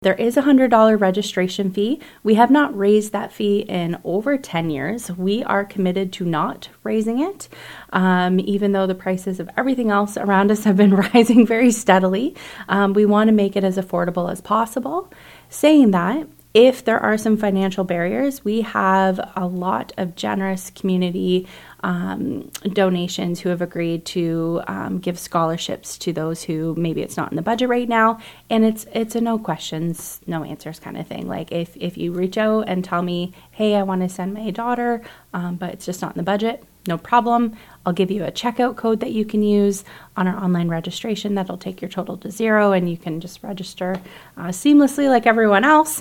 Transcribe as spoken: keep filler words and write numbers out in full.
There is a one hundred dollars registration fee. We have not raised that fee in over ten years. We are committed to not raising it, um, even though the prices of everything else around us have been rising very steadily. Um, we want to make it as affordable as possible. Saying that, if there are some financial barriers, we have a lot of generous community um, donations who have agreed to um, give scholarships to those who maybe it's not in the budget right now. And it's it's a no questions, no answers kind of thing. Like if, if you reach out and tell me, hey, I want to send my daughter, um, but it's just not in the budget, no problem. I'll give you a checkout code that you can use on our online registration that'll take your total to zero, and you can just register uh, seamlessly like everyone else.